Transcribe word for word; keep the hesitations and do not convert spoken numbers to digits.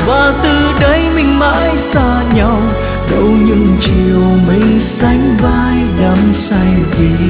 và từ đây mình mãi xa nhau. Đâu những chiều mình sánh vai đắm say vì